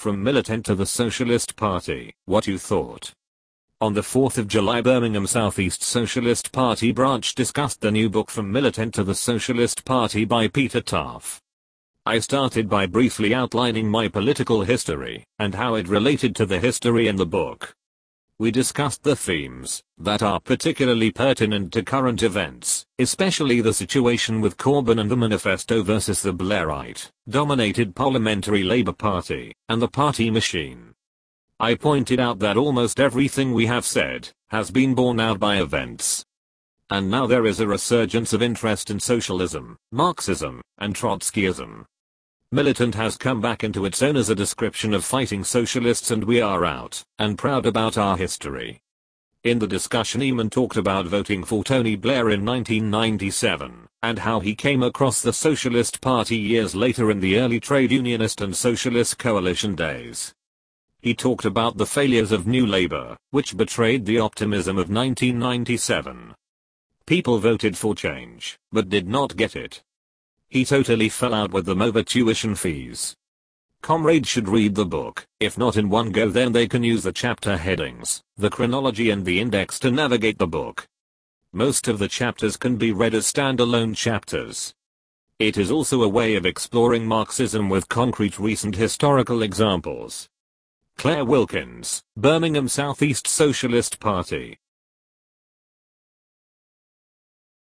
From Militant to the Socialist Party, What You Thought. On the 4th of July, Birmingham Southeast Socialist Party branch discussed the new book From Militant to the Socialist Party by Peter Taff. I started by briefly outlining my political history and how it related to the history in the book. We discussed the themes that are particularly pertinent to current events, especially the situation with Corbyn and the Manifesto versus the Blairite-dominated Parliamentary Labour Party and the party machine. I pointed out that almost everything we have said has been borne out by events. And now there is a resurgence of interest in socialism, Marxism, and Trotskyism. Militant has come back into its own as a description of fighting socialists, and we are out and proud about our history. In the discussion, Eamon talked about voting for Tony Blair in 1997, and how he came across the Socialist Party years later in the early trade unionist and socialist coalition days. He talked about the failures of New Labour, which betrayed the optimism of 1997. People voted for change, but did not get it. He totally fell out with them over tuition fees. Comrades should read the book. If not in one go, then they can use the chapter headings, the chronology and the index to navigate the book. Most of the chapters can be read as standalone chapters. It is also a way of exploring Marxism with concrete recent historical examples. Claire Wilkins, Birmingham Southeast Socialist Party.